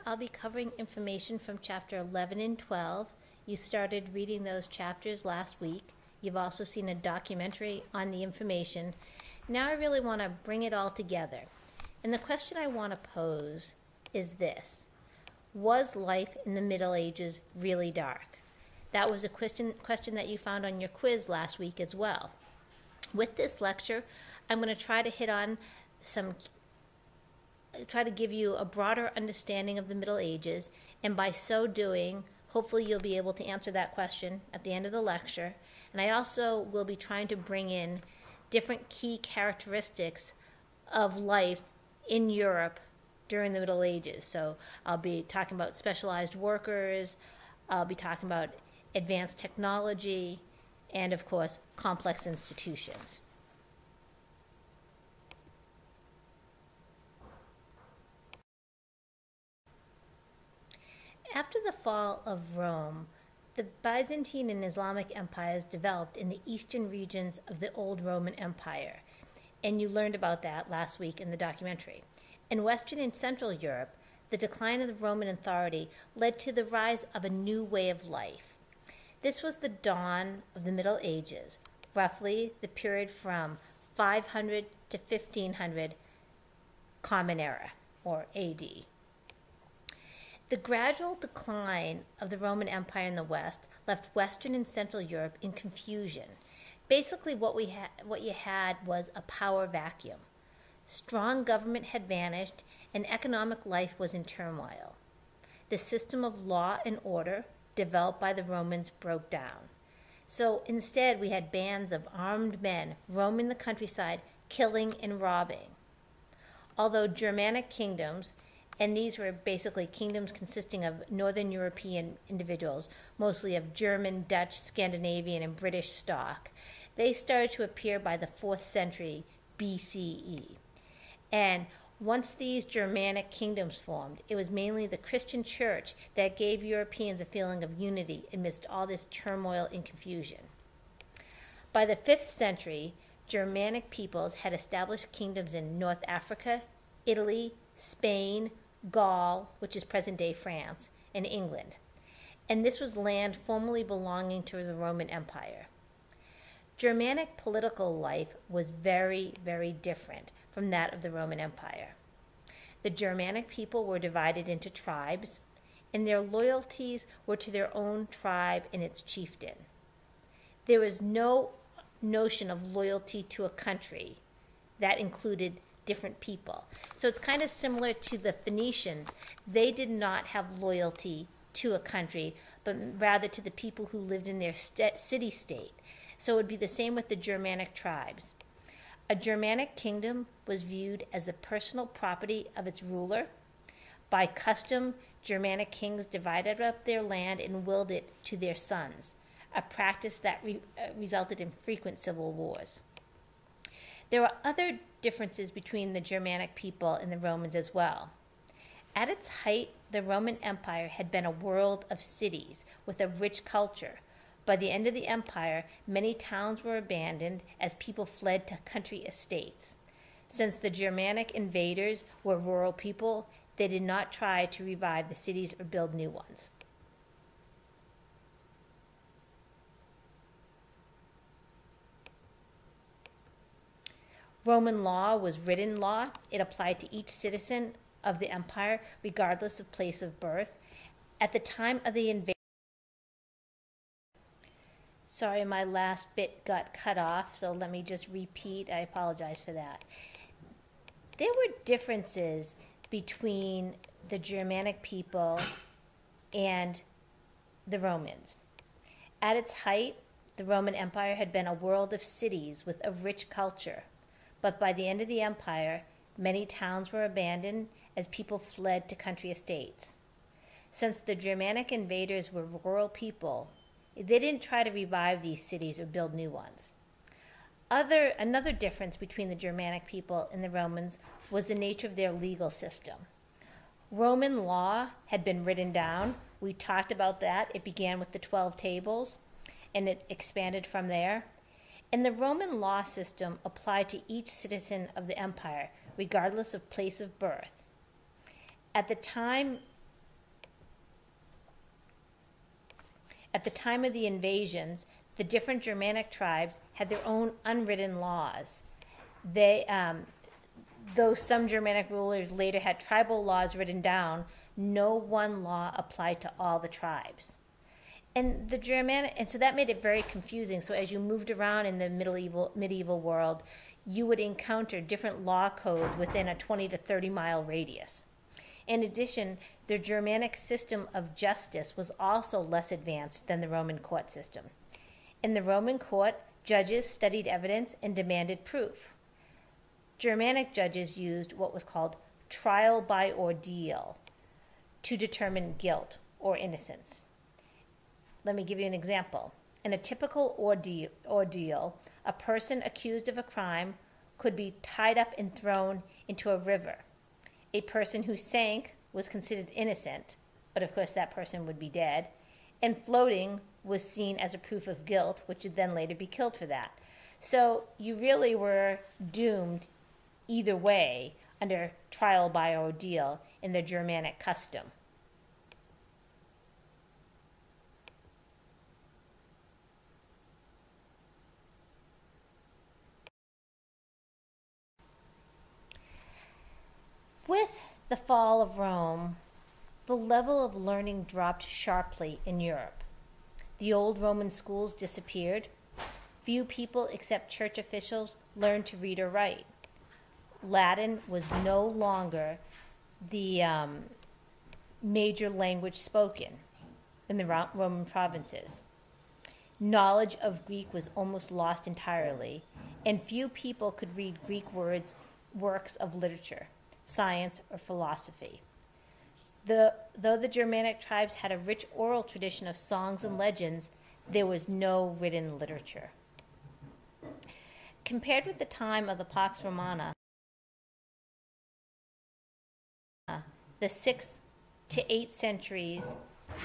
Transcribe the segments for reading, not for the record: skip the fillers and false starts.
I'll be covering information from chapter 11 and 12. You started reading those chapters last week. You've also seen a documentary on the information. Now I really want to bring it all together. And the question I want to pose is this: was life in the Middle Ages really dark? That was a question that you found on your quiz last week as well. With this lecture, I'm going to try to give you a broader understanding of the Middle Ages, and by so doing, hopefully you'll be able to answer that question at the end of the lecture. And I also will be trying to bring in different key characteristics of life in Europe during the Middle Ages. So I'll be talking about specialized workers, I'll be talking about advanced technology, and of course, complex institutions. After the fall of Rome, the Byzantine and Islamic empires developed in the eastern regions of the old Roman Empire, and you learned about that last week in the documentary. In Western and Central Europe, the decline of the Roman authority led to the rise of a new way of life. This was the dawn of the Middle Ages, roughly the period from 500 to 1500 Common Era, or AD. The gradual decline of the Roman Empire in the West left Western and Central Europe in confusion. Basically, what you had was a power vacuum. Strong government had vanished, and economic life was in turmoil. The system of law and order developed by the Romans broke down. So instead, we had bands of armed men roaming the countryside, killing and robbing. Although Germanic kingdoms, and these were basically kingdoms consisting of Northern European individuals, mostly of German, Dutch, Scandinavian, and British stock, they started to appear by the 4th century BCE. And once these Germanic kingdoms formed, it was mainly the Christian church that gave Europeans a feeling of unity amidst all this turmoil and confusion. By the 5th century, Germanic peoples had established kingdoms in North Africa, Italy, Spain, Gaul, which is present-day France, and England. And this was land formerly belonging to the Roman Empire. Germanic political life was very, very different from that of the Roman Empire. The Germanic people were divided into tribes, and their loyalties were to their own tribe and its chieftain. There was no notion of loyalty to a country. That included different people. So it's kind of similar to the Phoenicians. They did not have loyalty to a country, but rather to the people who lived in their city-state. So it would be the same with the Germanic tribes. A Germanic kingdom was viewed as the personal property of its ruler. By custom, Germanic kings divided up their land and willed it to their sons, a practice that resulted in frequent civil wars. There were other differences between the Germanic people and the Romans as well. At its height, the Roman Empire had been a world of cities with a rich culture. By the end of the empire, many towns were abandoned as people fled to country estates. Since the Germanic invaders were rural people, they did not try to revive the cities or build new ones. Roman law was written law. It applied to each citizen of the empire, regardless of place of birth. At the time of the invasion, sorry, my last bit got cut off, so let me just repeat. I apologize for that. There were differences between the Germanic people and the Romans. At its height, the Roman Empire had been a world of cities with a rich culture. But by the end of the empire, many towns were abandoned as people fled to country estates. Since the Germanic invaders were rural people, they didn't try to revive these cities or build new ones. Another difference between the Germanic people and the Romans was the nature of their legal system. Roman law had been written down. We talked about that. It began with the 12 tables, and it expanded from there. And the Roman law system applied to each citizen of the empire, regardless of place of birth. At the time at the time of the invasions, the different Germanic tribes had their own unwritten laws. Though some Germanic rulers later had tribal laws written down, no one law applied to all the tribes. And so that made it very confusing. So as you moved around in the medieval world, you would encounter different law codes within a 20 to 30 mile radius. In addition, the Germanic system of justice was also less advanced than the Roman court system. In the Roman court, judges studied evidence and demanded proof. Germanic judges used what was called trial by ordeal to determine guilt or innocence. Let me give you an example. In a typical ordeal, a person accused of a crime could be tied up and thrown into a river. A person who sank was considered innocent, but of course that person would be dead, and floating was seen as a proof of guilt, which would then later be killed for that. So you really were doomed either way under trial by ordeal in the Germanic custom. With the fall of Rome, the level of learning dropped sharply in Europe. The old Roman schools disappeared. Few people except church officials learned to read or write. Latin was no longer the major language spoken in the Roman provinces. Knowledge of Greek was almost lost entirely, and few people could read Greek works of literature, science, or philosophy. Though the Germanic tribes had a rich oral tradition of songs and legends, there was no written literature. Compared with the time of the Pax Romana, the 6th to 8th centuries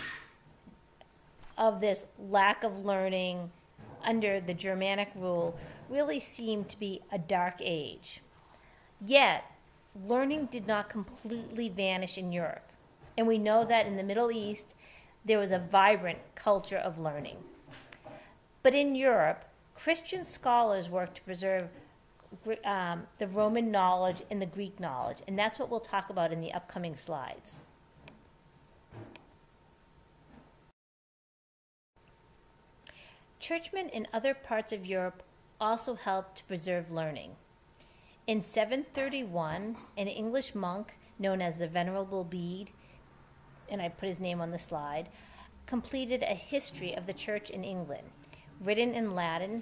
of this lack of learning under the Germanic rule really seemed to be a dark age. Yet, learning did not completely vanish in Europe. And we know that in the Middle East, there was a vibrant culture of learning. But in Europe, Christian scholars worked to preserve the Roman knowledge and the Greek knowledge. And that's what we'll talk about in the upcoming slides. Churchmen in other parts of Europe also helped to preserve learning. In 731, an English monk known as the Venerable Bede, and I put his name on the slide, completed a history of the church in England. Written in Latin,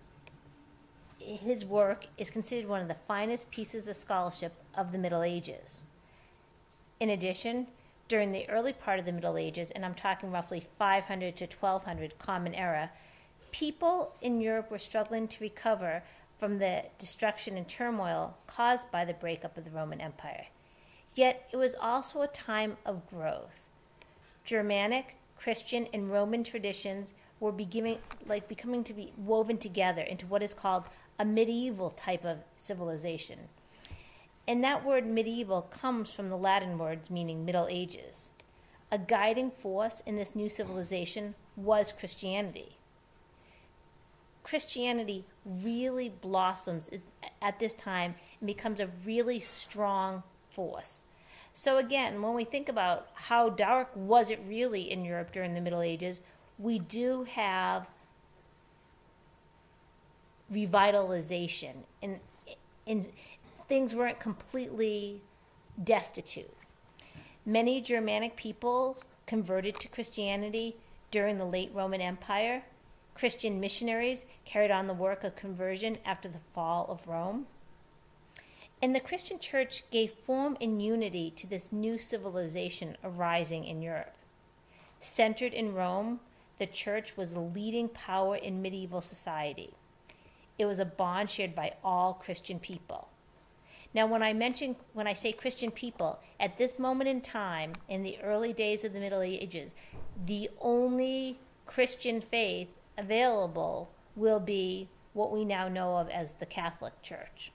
his work is considered one of the finest pieces of scholarship of the Middle Ages. In addition, during the early part of the Middle Ages, and I'm talking roughly 500 to 1200 Common Era, people in Europe were struggling to recover from the destruction and turmoil caused by the breakup of the Roman Empire. Yet it was also a time of growth. Germanic, Christian, and Roman traditions were becoming to be woven together into what is called a medieval type of civilization. And that word medieval comes from the Latin words meaning Middle Ages. A guiding force in this new civilization was Christianity. Christianity really blossoms at this time and becomes a really strong force. So again, when we think about how dark was it really in Europe during the Middle Ages, we do have revitalization, and things weren't completely destitute. Many Germanic peoples converted to Christianity during the late Roman Empire. Christian missionaries carried on the work of conversion after the fall of Rome. And the Christian church gave form and unity to this new civilization arising in Europe. Centered in Rome, the church was the leading power in medieval society. It was a bond shared by all Christian people. Now, when I say Christian people, at this moment in time, in the early days of the Middle Ages, the only Christian faith available will be what we now know of as the Catholic Church.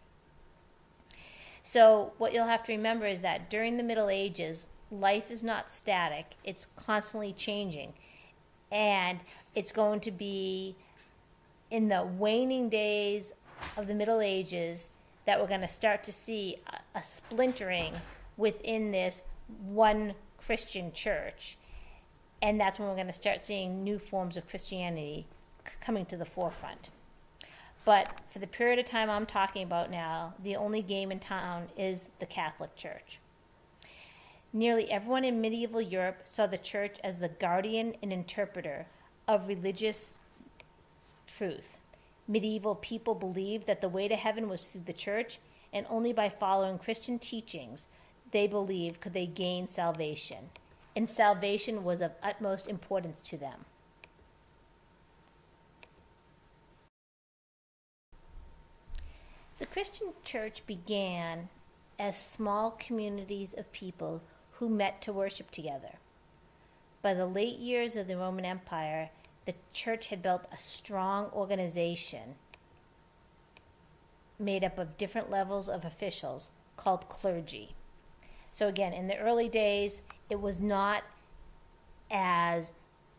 So what you'll have to remember is that during the Middle Ages, life is not static, it's constantly changing. And it's going to be in the waning days of the Middle Ages that we're going to start to see a splintering within this one Christian church. And that's when we're going to start seeing new forms of Christianity coming to the forefront. But for the period of time I'm talking about now, the only game in town is the Catholic Church. Nearly everyone in medieval Europe saw the church as the guardian and interpreter of religious truth. Medieval people believed that the way to heaven was through the church, and only by following Christian teachings, they believed, could they gain salvation. And salvation was of utmost importance to them. The Christian church began as small communities of people who met to worship together. By the late years of the Roman Empire, the church had built a strong organization made up of different levels of officials called clergy. So again, in the early days, it was not as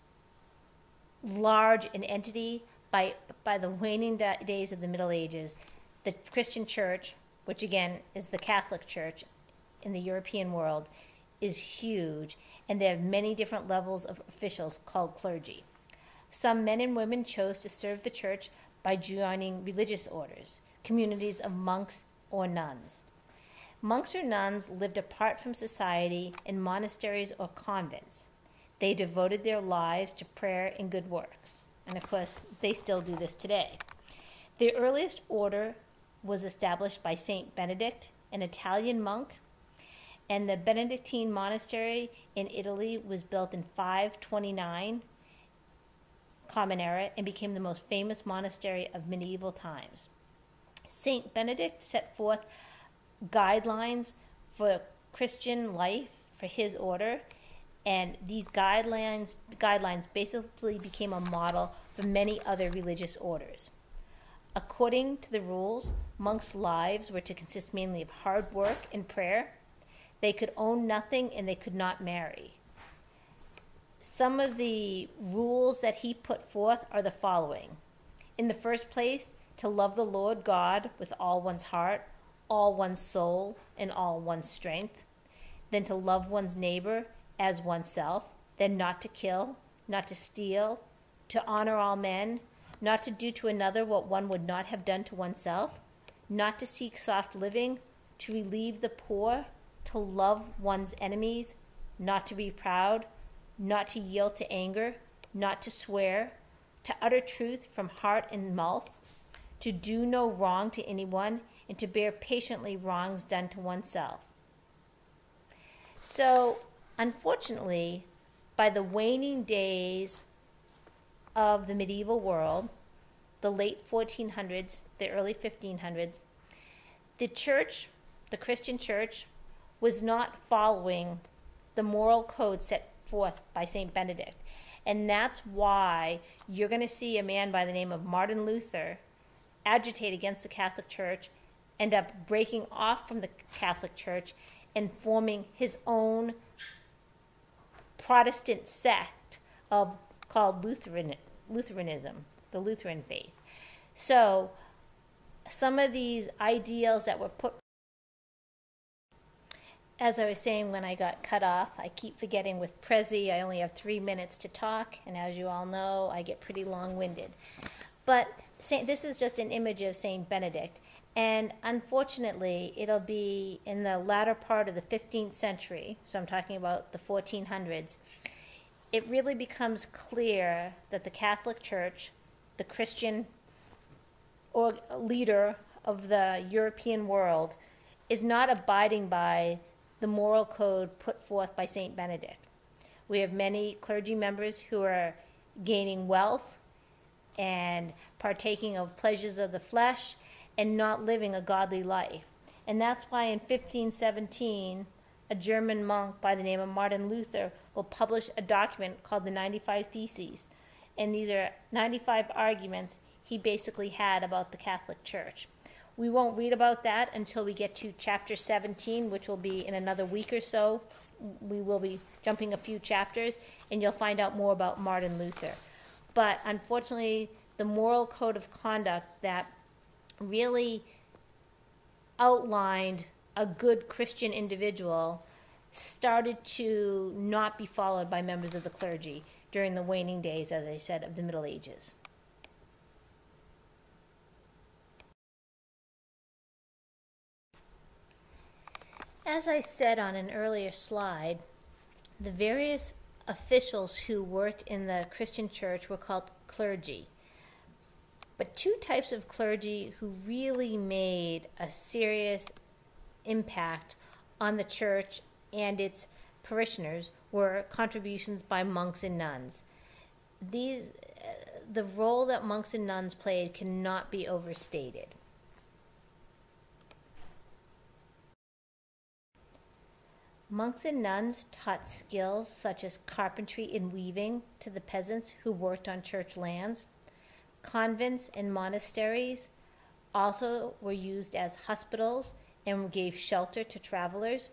large an entity. By the waning days of the Middle Ages, the Christian church, which again is the Catholic Church in the European world, is huge, and they have many different levels of officials called clergy. Some men and women chose to serve the church by joining religious orders, communities of monks or nuns. Monks or nuns lived apart from society in monasteries or convents. They devoted their lives to prayer and good works. And of course, they still do this today. The earliest order was established by Saint Benedict, an Italian monk, and the Benedictine monastery in Italy was built in 529 Common Era and became the most famous monastery of medieval times. Saint Benedict set forth guidelines for Christian life for his order, and these guidelines basically became a model for many other religious orders. According to the rules, monks' lives were to consist mainly of hard work and prayer. They could own nothing and they could not marry. Some of the rules that he put forth are the following. In the first place, to love the Lord God with all one's heart, all one's soul, and all one's strength. Then to love one's neighbor as oneself. Then not to kill, not to steal, to honor all men, not to do to another what one would not have done to oneself, not to seek soft living, to relieve the poor, to love one's enemies, not to be proud, not to yield to anger, not to swear, to utter truth from heart and mouth, to do no wrong to anyone, and to bear patiently wrongs done to oneself. So, unfortunately, by the waning days of the medieval world, the late 1400s, the early 1500s, the church, the Christian church, was not following the moral code set forth by St. Benedict. And that's why you're going to see a man by the name of Martin Luther agitate against the Catholic Church, end up breaking off from the Catholic Church and forming his own Protestant sect called Lutheranism, the Lutheran faith. So some of these ideals that were put, as I was saying when I got cut off, I keep forgetting with Prezi, I only have 3 minutes to talk, and as you all know, I get pretty long-winded. But this is just an image of St. Benedict, and unfortunately, it'll be in the latter part of the 15th century, so I'm talking about the 1400s, it really becomes clear that the Catholic Church, the Christian leader of the European world, is not abiding by the moral code put forth by St. Benedict. We have many clergy members who are gaining wealth and partaking of pleasures of the flesh and not living a godly life. And that's why in 1517, a German monk by the name of Martin Luther will publish a document called the 95 Theses. And these are 95 arguments he basically had about the Catholic Church. We won't read about that until we get to chapter 17, which will be in another week or so, we will be jumping a few chapters, and you'll find out more about Martin Luther. But unfortunately, the moral code of conduct that really outlined a good Christian individual started to not be followed by members of the clergy during the waning days, as I said, of the Middle Ages. As I said on an earlier slide, the various officials who worked in the Christian church were called clergy. But two types of clergy who really made a serious impact on the church and its parishioners were contributions by monks and nuns. The role that monks and nuns played cannot be overstated. Monks and nuns taught skills such as carpentry and weaving to the peasants who worked on church lands. Convents and monasteries also were used as hospitals and gave shelter to travelers.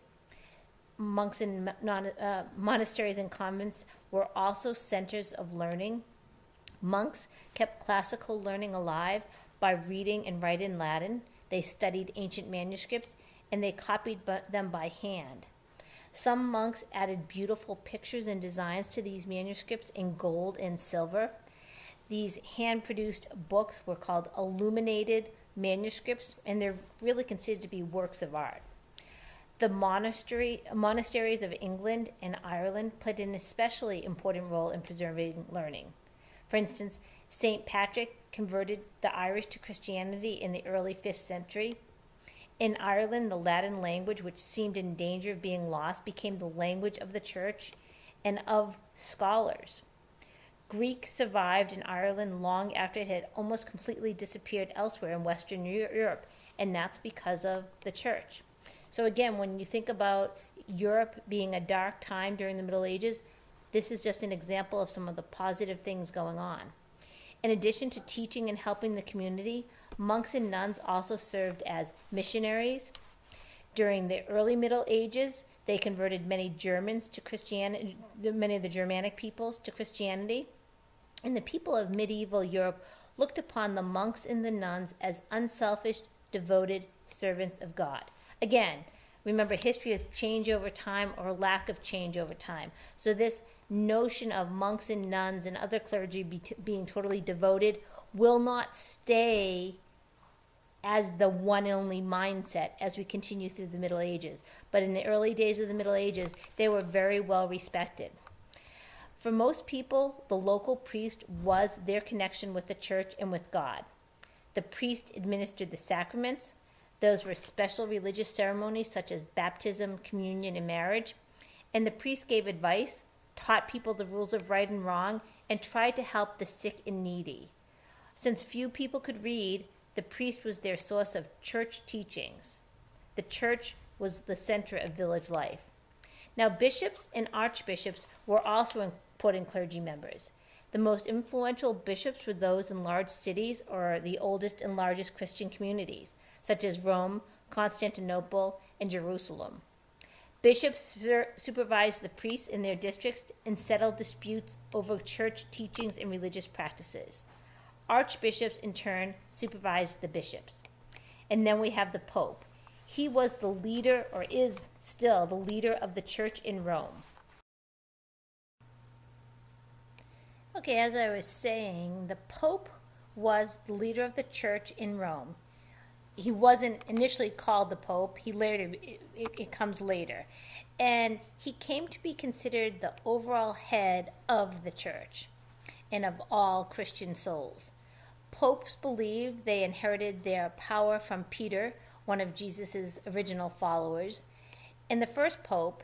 Monks and monasteries and convents were also centers of learning. Monks kept classical learning alive by reading and writing Latin. They studied ancient manuscripts and they copied them by hand. Some monks added beautiful pictures and designs to these manuscripts in gold and silver. These hand-produced books were called illuminated manuscripts, and they're really considered to be works of art. The monasteries of England and Ireland played an especially important role in preserving learning. For instance, St. Patrick converted the Irish to Christianity in the early 5th century. In Ireland, the Latin language, which seemed in danger of being lost, became the language of the church and of scholars. Greek survived in Ireland long after it had almost completely disappeared elsewhere in Western Europe, and that's because of the church. So again, when you think about Europe being a dark time during the Middle Ages, this is just an example of some of the positive things going on. In addition to teaching and helping the community, monks and nuns also served as missionaries. During the early Middle Ages, they converted many Germans to Christianity, many of the Germanic peoples to Christianity. And the people of medieval Europe looked upon the monks and the nuns as unselfish, devoted servants of God. Again, remember, history has changed over time or lack of change over time. So this notion of monks and nuns and other clergy being totally devoted will not stay as the one and only mindset as we continue through the Middle Ages. But in the early days of the Middle Ages, they were very well respected. For most people, the local priest was their connection with the church and with God. The priest administered the sacraments. Those were special religious ceremonies such as baptism, communion, and marriage. And the priest gave advice, taught people the rules of right and wrong, and tried to help the sick and needy. Since few people could read, the priest was their source of church teachings. The church was the center of village life. Now, bishops and archbishops were also important clergy members. The most influential bishops were those in large cities or the oldest and largest Christian communities, such as Rome, Constantinople, and Jerusalem. Bishops supervised the priests in their districts and settled disputes over church teachings and religious practices. Archbishops, in turn, supervised the bishops. And then we have the Pope. He was the leader, or is still the leader of the church in Rome. Okay, as I was saying, the Pope was the leader of the church in Rome. He wasn't initially called the Pope. It comes later. And he came to be considered the overall head of the church and of all Christian souls. Popes believed they inherited their power from Peter, one of Jesus' original followers. And the first Pope,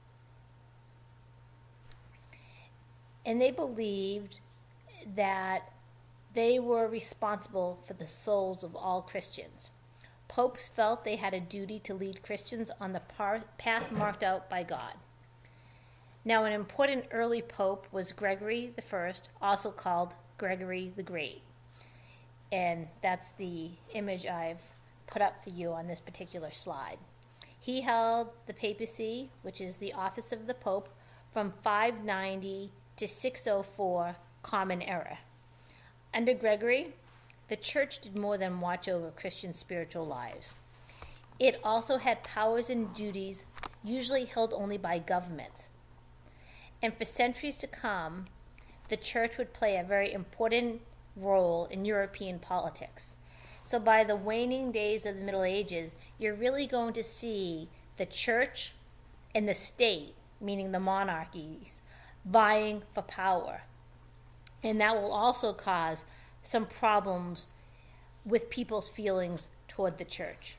and they believed that they were responsible for the souls of all Christians. Popes felt they had a duty to lead Christians on the path marked out by God. Now, an important early pope was Gregory I, also called Gregory the Great. And that's the image I've put up for you on this particular slide. He held the papacy, which is the office of the Pope, from 590 to 604 Common Era. Under Gregory, the church did more than watch over Christian spiritual lives. It also had powers and duties usually held only by governments. And for centuries to come, the church would play a very important role in European politics. So by the waning days of the Middle Ages, you're really going to see the church and the state, meaning the monarchies, vying for power. And that will also cause some problems with people's feelings toward the church.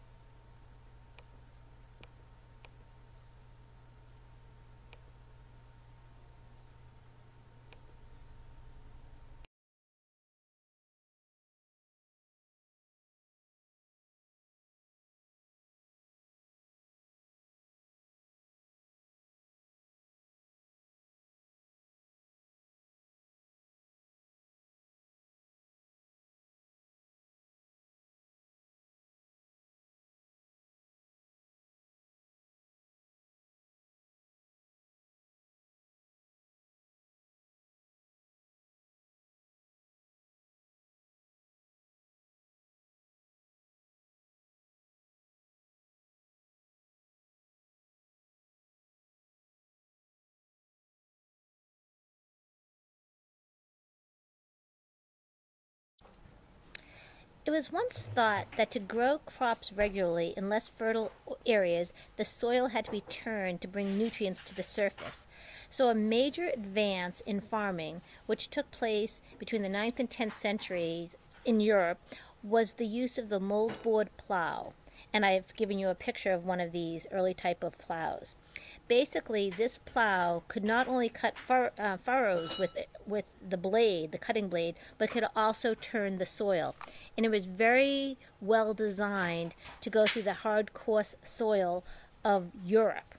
It was once thought that to grow crops regularly in less fertile areas, the soil had to be turned to bring nutrients to the surface. So a major advance in farming, which took place between the 9th and 10th centuries in Europe, was the use of the moldboard plow. And I've given you a picture of one of these early type of plows. Basically, this plow could not only cut furrows with the blade, the cutting blade, but could also turn the soil. And it was very well designed to go through the hard, coarse soil of Europe.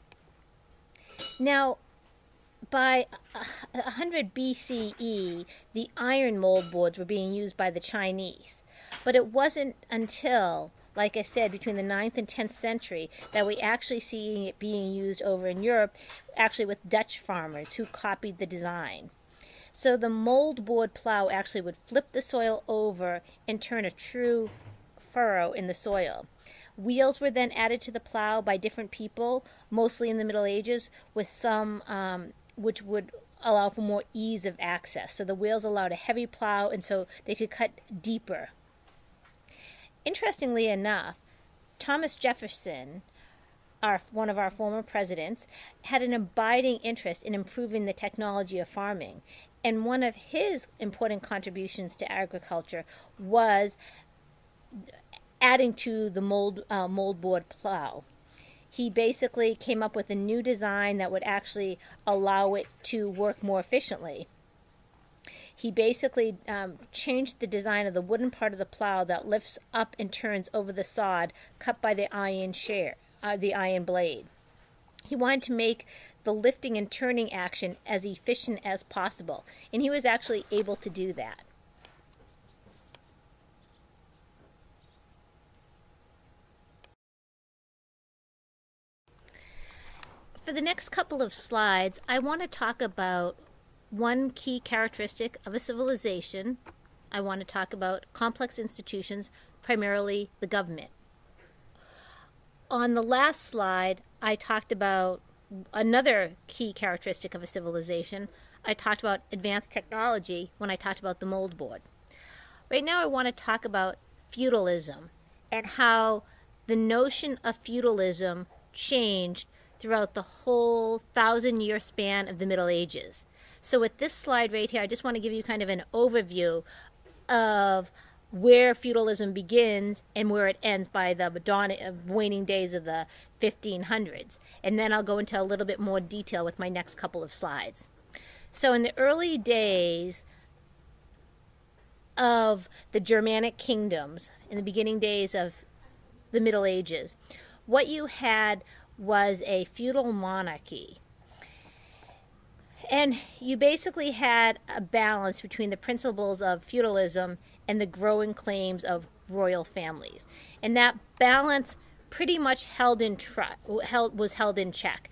Now, by 100 BCE, the iron mold boards were being used by the Chinese. But it wasn't until, like I said, between the 9th and 10th century that we actually see it being used over in Europe, actually with Dutch farmers who copied the design. So the mold board plow actually would flip the soil over and turn a true furrow in the soil. Wheels were then added to the plow by different people, mostly in the Middle Ages, with some which would allow for more ease of access. So the wheels allowed a heavy plow, and so they could cut deeper. Interestingly enough, Thomas Jefferson, one of our former presidents, had an abiding interest in improving the technology of farming. And one of his important contributions to agriculture was adding to the moldboard plow. He basically came up with a new design that would actually allow it to work more efficiently. He basically changed the design of the wooden part of the plow that lifts up and turns over the sod cut by the iron blade. He wanted to make the lifting and turning action as efficient as possible, and he was actually able to do that. For the next couple of slides, I want to talk about one key characteristic of a civilization. I want to talk about complex institutions, primarily the government. On the last slide, I talked about another key characteristic of a civilization. I talked about advanced technology when I talked about the mold board. Right now I want to talk about feudalism and how the notion of feudalism changed throughout the whole 1,000-year span of the Middle Ages. So with this slide right here, I just want to give you kind of an overview of where feudalism begins and where it ends by the waning days of the 1500s. And then I'll go into a little bit more detail with my next couple of slides. So in the early days of the Germanic kingdoms, in the beginning days of the Middle Ages, what you had was a feudal monarchy. And you basically had a balance between the principles of feudalism and the growing claims of royal families. And that balance pretty much was held in check.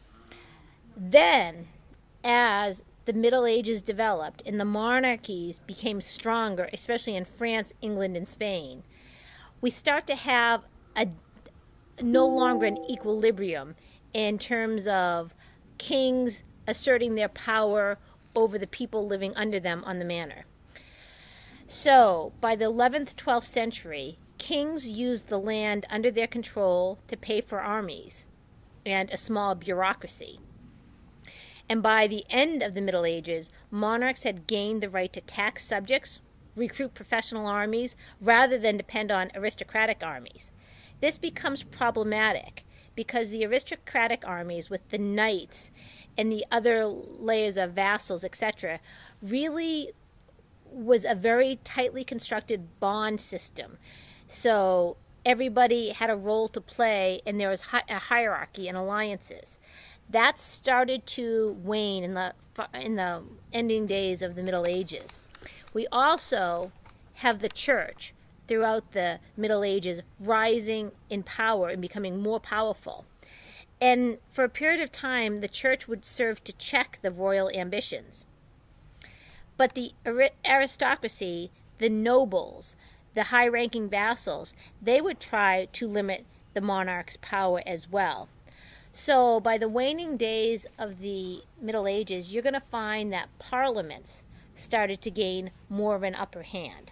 Then, as the Middle Ages developed and the monarchies became stronger, especially in France, England, and Spain, we start to have no longer an equilibrium in terms of kings asserting their power over the people living under them on the manor. So, by the 11th, 12th century, kings used the land under their control to pay for armies and a small bureaucracy. And by the end of the Middle Ages, monarchs had gained the right to tax subjects, recruit professional armies, rather than depend on aristocratic armies. This becomes problematic because the aristocratic armies with the knights and the other layers of vassals, etc., really was a very tightly constructed bond system. So everybody had a role to play, and there was a hierarchy and alliances. That started to wane in the ending days of the Middle Ages. We also have the church throughout the Middle Ages rising in power and becoming more powerful. And for a period of time, the church would serve to check the royal ambitions. But the aristocracy, the nobles, the high-ranking vassals, they would try to limit the monarch's power as well. So by the waning days of the Middle Ages, you're going to find that parliaments started to gain more of an upper hand.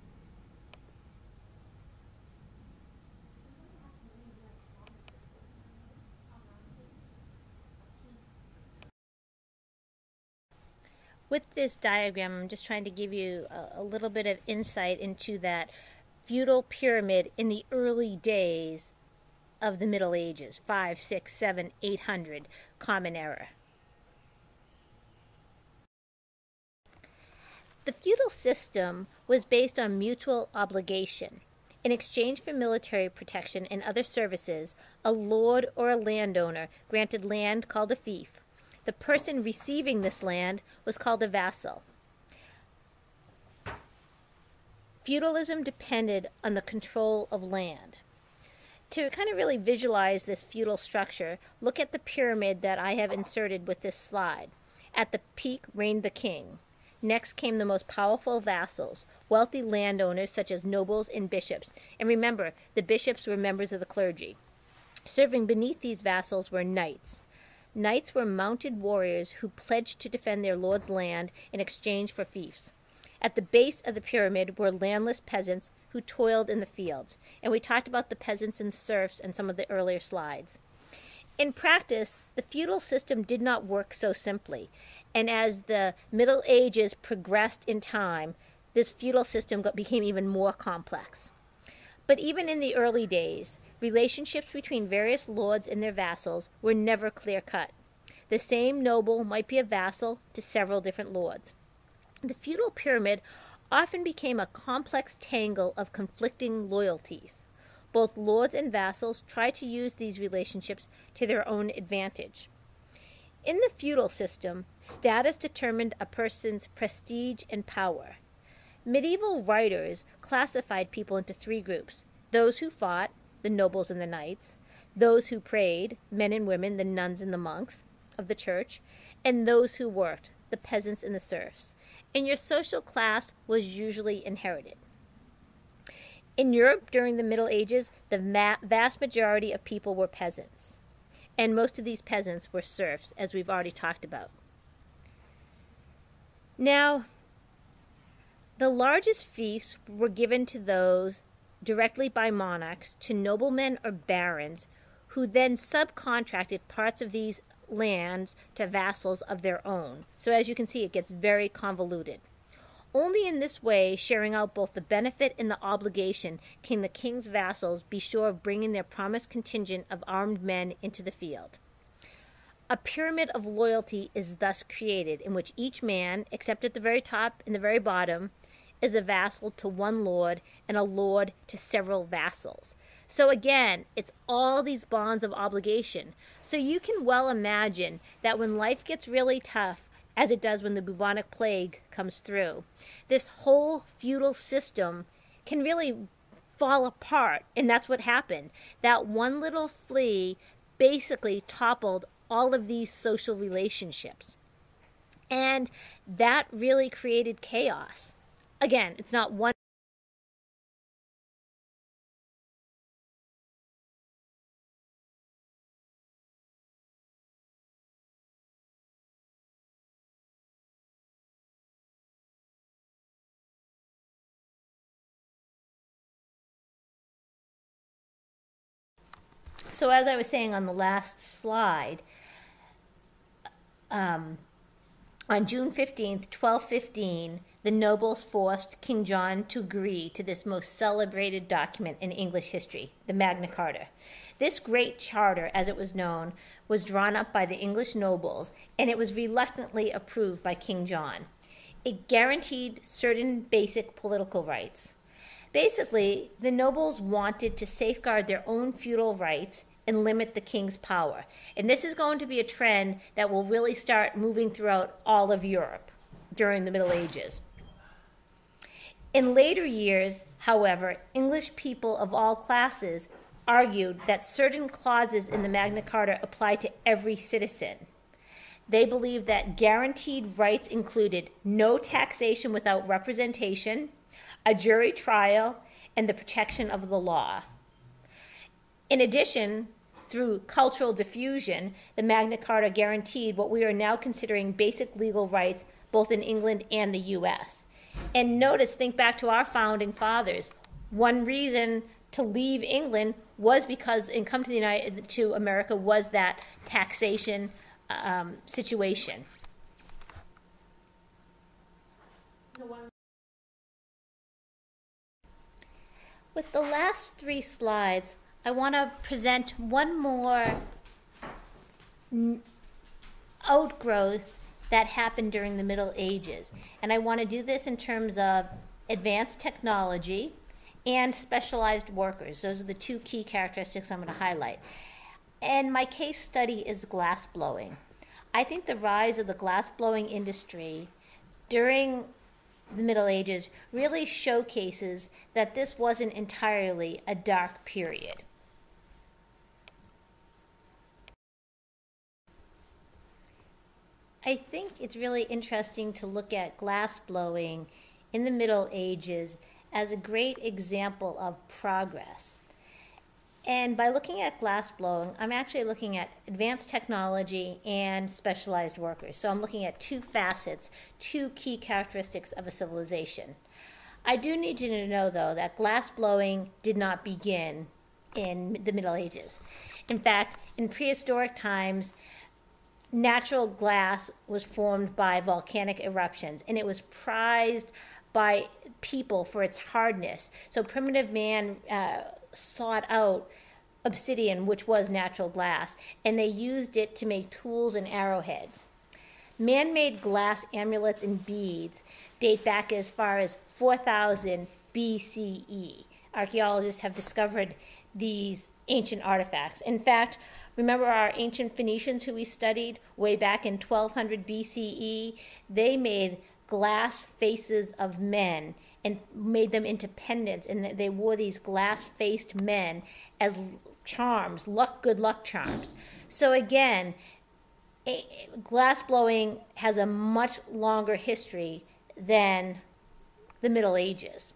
With this diagram, I'm just trying to give you a little bit of insight into that feudal pyramid in the early days of the Middle Ages, 5, 6, 7, 800, Common Era. The feudal system was based on mutual obligation. In exchange for military protection and other services, a lord or a landowner granted land called a fief. The person receiving this land was called a vassal. Feudalism depended on the control of land. To kind of really visualize this feudal structure, look at the pyramid that I have inserted with this slide. At the peak reigned the king. Next came the most powerful vassals, wealthy landowners such as nobles and bishops. And remember, the bishops were members of the clergy. Serving beneath these vassals were knights. Knights were mounted warriors who pledged to defend their lord's land in exchange for fiefs. At the base of the pyramid were landless peasants who toiled in the fields. And we talked about the peasants and serfs in some of the earlier slides. In practice, the feudal system did not work so simply. And as the Middle Ages progressed in time, this feudal system became even more complex. But even in the early days, relationships between various lords and their vassals were never clear-cut. The same noble might be a vassal to several different lords. The feudal pyramid often became a complex tangle of conflicting loyalties. Both lords and vassals tried to use these relationships to their own advantage. In the feudal system, status determined a person's prestige and power. Medieval writers classified people into three groups: those who fought, the nobles and the knights; those who prayed, men and women, the nuns and the monks of the church; and those who worked, the peasants and the serfs. And your social class was usually inherited. In Europe during the Middle Ages, the vast majority of people were peasants. And most of these peasants were serfs, as we've already talked about. Now, the largest fiefs were given to those directly by monarchs to noblemen or barons, who then subcontracted parts of these lands to vassals of their own. So as you can see, it gets very convoluted. Only in this way, sharing out both the benefit and the obligation, can the king's vassals be sure of bringing their promised contingent of armed men into the field. A pyramid of loyalty is thus created, in which each man, except at the very top and the very bottom, is a vassal to one lord and a lord to several vassals. So again, it's all these bonds of obligation. So you can well imagine that when life gets really tough, as it does when the bubonic plague comes through, this whole feudal system can really fall apart. And that's what happened. That one little flea basically toppled all of these social relationships. And that really created chaos. Again, it's not one. So as I was saying on the last slide, on June 15th, 1215, the nobles forced King John to agree to this most celebrated document in English history, the Magna Carta. This great charter, as it was known, was drawn up by the English nobles, and it was reluctantly approved by King John. It guaranteed certain basic political rights. Basically, the nobles wanted to safeguard their own feudal rights and limit the king's power. And this is going to be a trend that will really start moving throughout all of Europe during the Middle Ages. In later years, however, English people of all classes argued that certain clauses in the Magna Carta apply to every citizen. They believed that guaranteed rights included no taxation without representation, a jury trial, and the protection of the law. In addition, through cultural diffusion, the Magna Carta guaranteed what we are now considering basic legal rights both in England and the U.S. And notice, think back to our founding fathers. One reason to leave England was because, and come to America, was that taxation situation. With the last three slides, I want to present one more outgrowth that happened during the Middle Ages. And I want to do this in terms of advanced technology and specialized workers. Those are the two key characteristics I'm going to highlight. And my case study is glass blowing. I think the rise of the glass blowing industry during the Middle Ages really showcases that this wasn't entirely a dark period. I think it's really interesting to look at glass blowing in the Middle Ages as a great example of progress. And by looking at glass blowing, I'm actually looking at advanced technology and specialized workers. So I'm looking at two facets, two key characteristics of a civilization. I do need you to know, though, that glass blowing did not begin in the Middle Ages. In fact, in prehistoric times, natural glass was formed by volcanic eruptions, and it was prized by people for its hardness. So primitive man sought out obsidian, which was natural glass, and they used it to make tools and arrowheads. Man-made glass amulets and beads date back as far as 4000 BCE. Archaeologists have discovered these ancient artifacts. In fact, remember our ancient Phoenicians who we studied way back in 1200 BCE? They made glass faces of men and made them into pendants, and they wore these glass-faced men as charms, good luck charms. So again, glass blowing has a much longer history than the Middle Ages.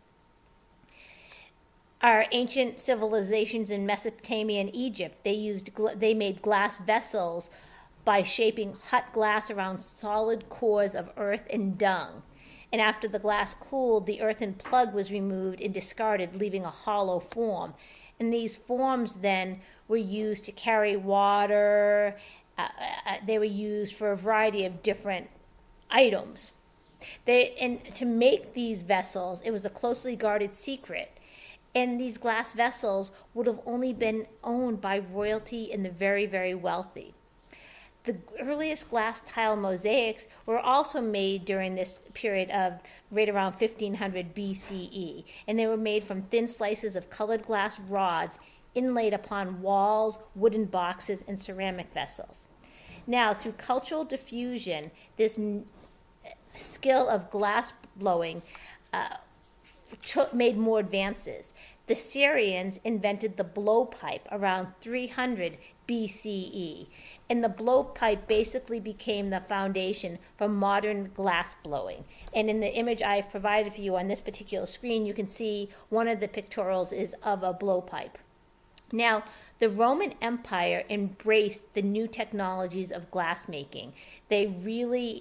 Our ancient civilizations in Mesopotamia and Egypt, they made glass vessels by shaping hot glass around solid cores of earth and dung. And after the glass cooled, the earthen plug was removed and discarded, leaving a hollow form. And these forms then were used to carry water. They were used for a variety of different items. And to make these vessels, it was a closely guarded secret. And these glass vessels would have only been owned by royalty and the very, very wealthy. The earliest glass tile mosaics were also made during this period of right around 1500 BCE, and they were made from thin slices of colored glass rods inlaid upon walls, wooden boxes, and ceramic vessels. Now, through cultural diffusion, this skill of glass blowing made more advances. The Syrians invented the blowpipe around 300 BCE, and the blowpipe basically became the foundation for modern glass blowing. And in the image I've provided for you on this particular screen, you can see one of the pictorials is of a blowpipe. Now, the Roman Empire embraced the new technologies of glassmaking. They really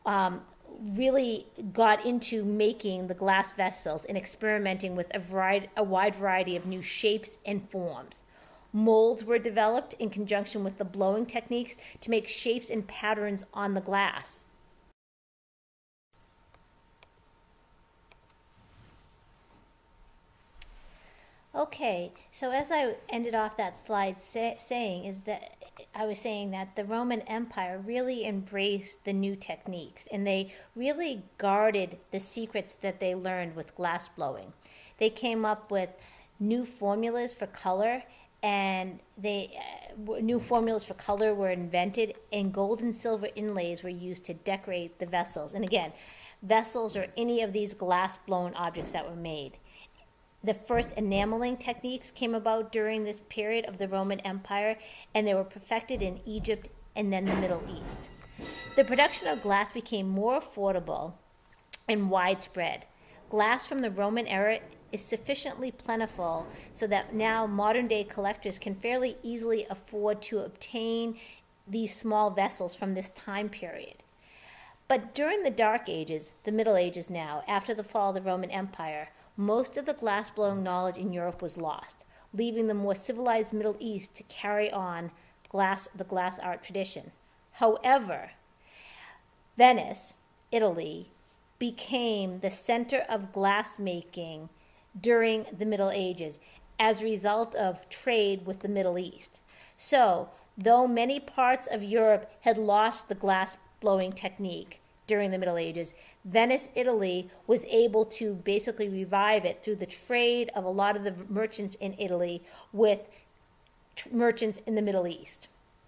got into making the glass vessels and experimenting with a wide variety of new shapes and forms. Molds were developed in conjunction with the blowing techniques to make shapes and patterns on the glass. Okay, so as I ended off that slide saying is that I was saying that the Roman Empire really embraced the new techniques, and they really guarded the secrets that they learned with glass blowing. They came up with new formulas for color, and new formulas for color were invented, and gold and silver inlays were used to decorate the vessels. And again, vessels are any of these glass blown objects that were made. The first enameling techniques came about during this period of the Roman Empire, and they were perfected in Egypt and then the Middle East. The production of glass became more affordable and widespread. Glass from the Roman era is sufficiently plentiful so that now modern-day collectors can fairly easily afford to obtain these small vessels from this time period. But during the Dark Ages, the Middle Ages now, after the fall of the Roman Empire, most of the glass-blowing knowledge in Europe was lost, leaving the more civilized Middle East to carry on the glass art tradition. However, Venice, Italy, became the center of glassmaking during the Middle Ages as a result of trade with the Middle East. So, though many parts of Europe had lost the glass-blowing technique during the Middle Ages, Venice, Italy was able to basically revive it through the trade of a lot of the merchants in Italy with merchants in the Middle East.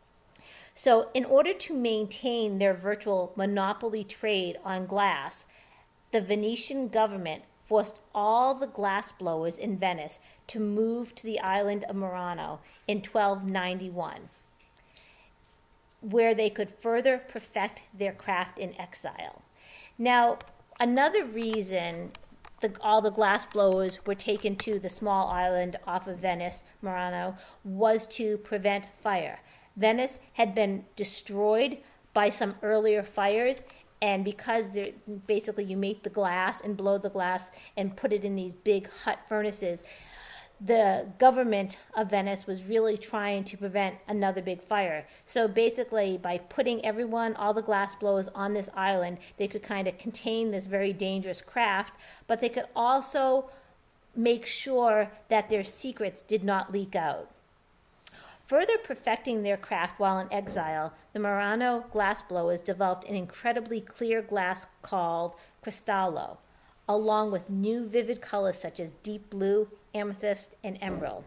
So in order to maintain their virtual monopoly trade on glass, the Venetian government forced all the glass blowers in Venice to move to the island of Murano in 1291, where they could further perfect their craft in exile. Now, another reason all the glass blowers were taken to the small island off of Venice, Murano, was to prevent fire. Venice had been destroyed by some earlier fires, and because basically you make the glass and blow the glass and put it in these big hot furnaces, the government of Venice was really trying to prevent another big fire. So basically, by putting all the glass blowers on this island, they could kind of contain this very dangerous craft, but they could also make sure that their secrets did not leak out. Further perfecting their craft while in exile, the Murano glassblowers developed an incredibly clear glass called cristallo, along with new vivid colors such as deep blue, amethyst, and emerald.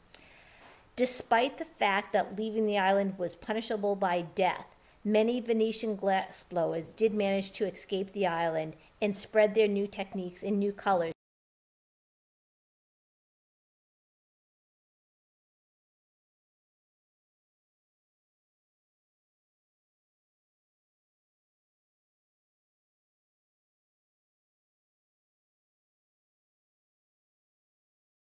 Despite the fact that leaving the island was punishable by death, many Venetian glassblowers did manage to escape the island and spread their new techniques and new colors